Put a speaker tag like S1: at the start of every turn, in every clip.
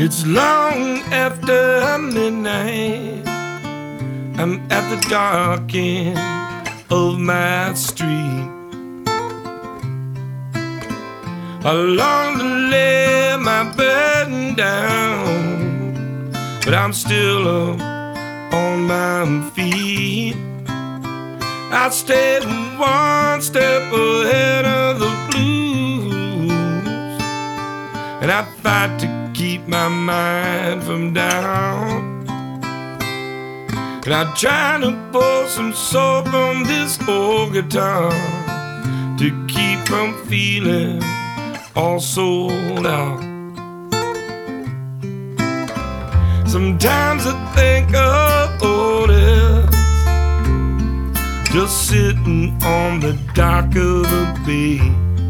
S1: It's long after midnight. I'm at the dark end of my street. I long to lay my burden down, but I'm still up on my feet. I stayed one step ahead of the blues, and I fight to keep my mind from down. And I try to pour some soap on this old guitar to keep from feeling all sold out. Sometimes I think of Otis just sitting on the dock of the bay,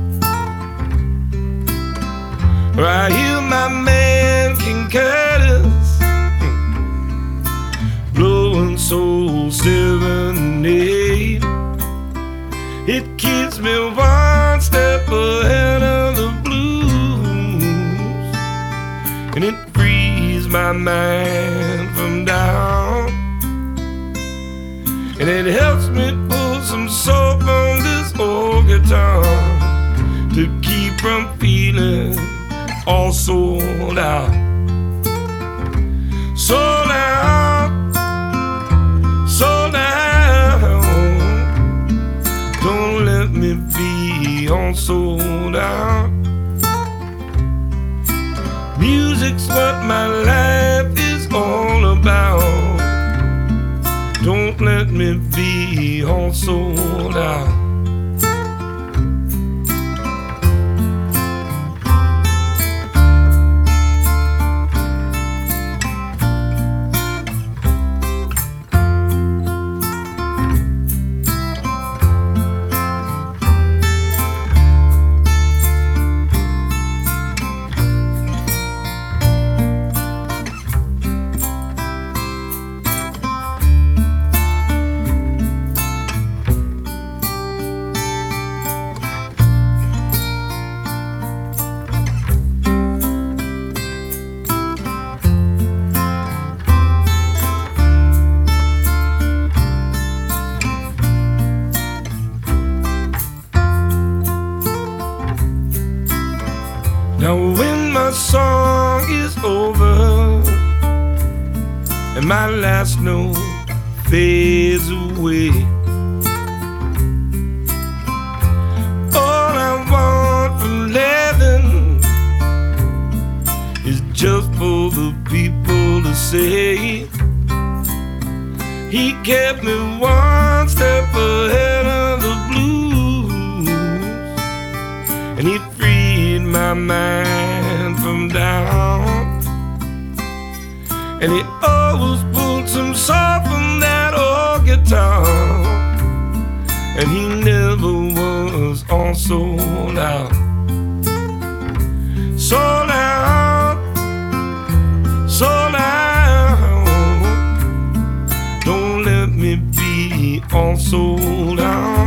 S1: where I hear my man King Curtis blowing soul serenade. It keeps me one step ahead of the blues, and it frees my mind from down, and it helps me pull some soap on this old guitar to keep from feeling all sold out. Sold out, sold out. Don't let me be all sold out. Music's what my life is all about. Don't let me be all sold out. Now when my song is over and my last note fades away, all I want from living is just for the people to say he kept me one step ahead of the blues, and he freed my mind from down, and he always pulled some soft from that old guitar, and he never was all sold out. Sold out, sold out. Don't let me be all sold out.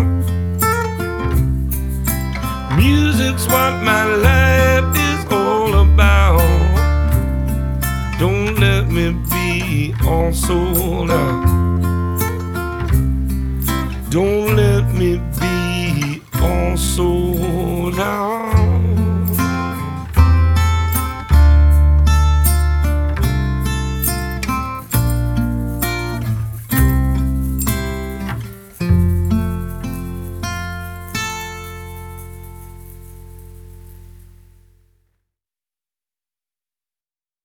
S1: Music's what my life is all about. Don't let me be all sold out. Don't let me be all sold out.